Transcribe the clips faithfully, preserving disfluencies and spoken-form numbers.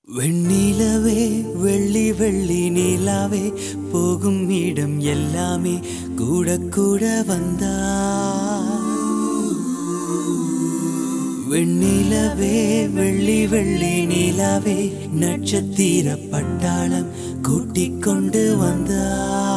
வெண்ணிலவே வெள்ளி வெள்ளி நிலாவே போகும் இடம் எல்லாமே கூட கூட வந்தா. வெண்ணிலவே வெள்ளி வெள்ளி நிலாவே நட்சத்திர பட்டாளம் கூட்டிக் கொண்டு வந்தா.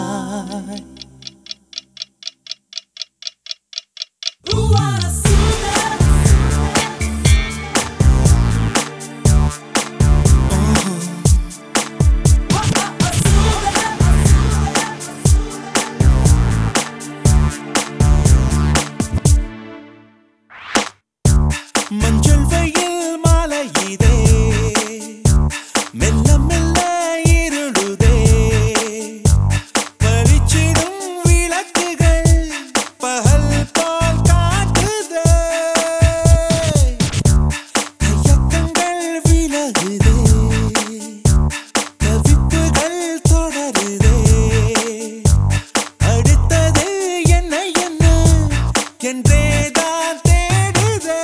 மஞ்சள் வெயில் மாலை இதே மெல்ல மெல்ல இருளுதே. பளிச்சிடும் விளக்குகள் பகல் போல் காட்டுதே. கையக்கங்கள் விலகுதே, தவிப்புகள் தொடருதே. அடுத்தது என்ன என்ன என்றேதான் தேடுதே.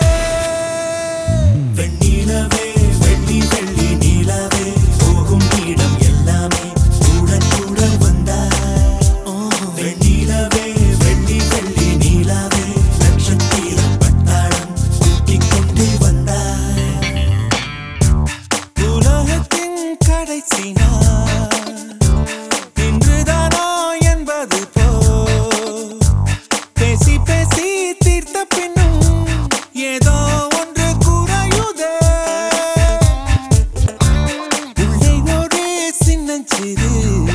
வெண்ணிலவே வெள்ளி வெள்ளி நிலவே போகும் இடம் எல்லாமே கூட கூட வந்தா. வெண்ணிலவே வெள்ளி வெள்ளி நிலவே நட்சத்திர பட்டாளம் கூட்டிக் கொண்டு வந்தா. உலகத்தின் கடைசி நாள் இன்றுதானோ என்பது போ பேசி பேசி தீர்த்த பின்னும் ஏதோ ஒன்று குறையுதே. உள்ளே ஒரு சின்னஞ்சிறு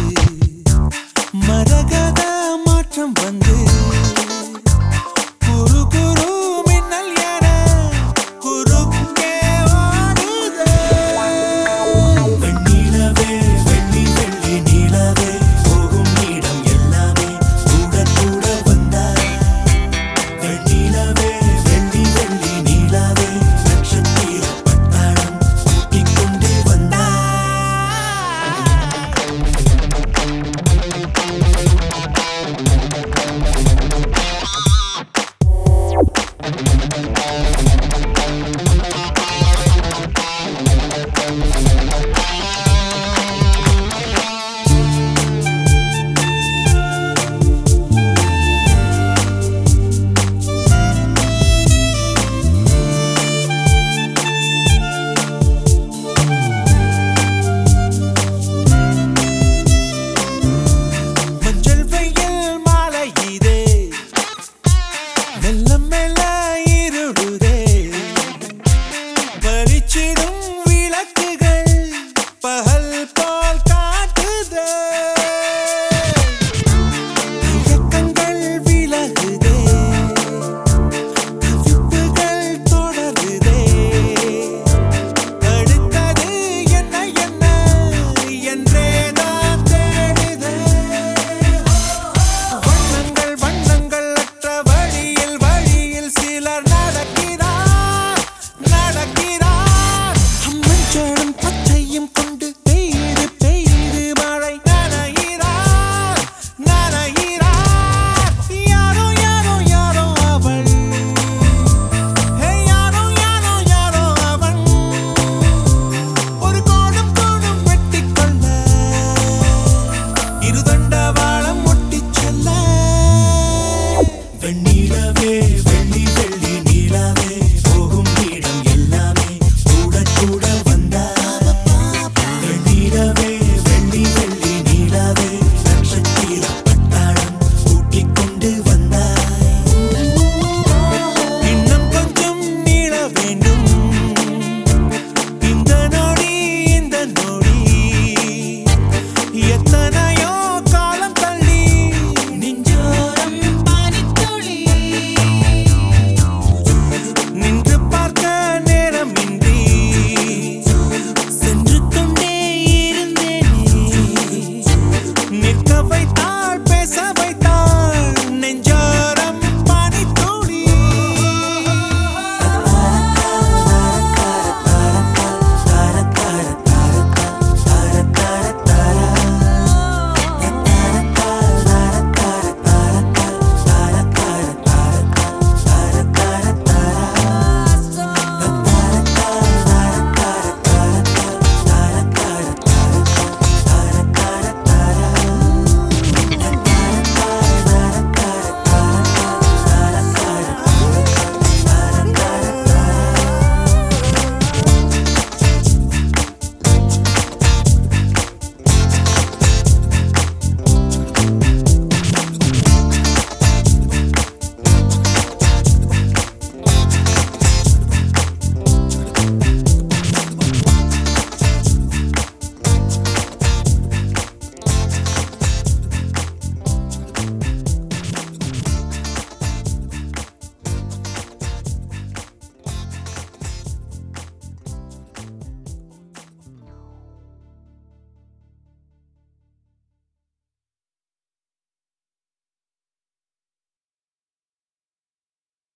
மரகத மாற்றம் வந்து குறு குறு மின்னல் என குறுக்கே ஓடுதே. வெண்ணிலவே வெள்ளி வெள்ளி நிலவே போகும் இடம் எல்லாமே கூட கூட வந்தா. வெண்ணிலவே வெள்ளி வெள்ளி நிலவே நட்சத்திர பட்டாளம் கூட்டிக் கொண்டு வந்தா. We'll be right back.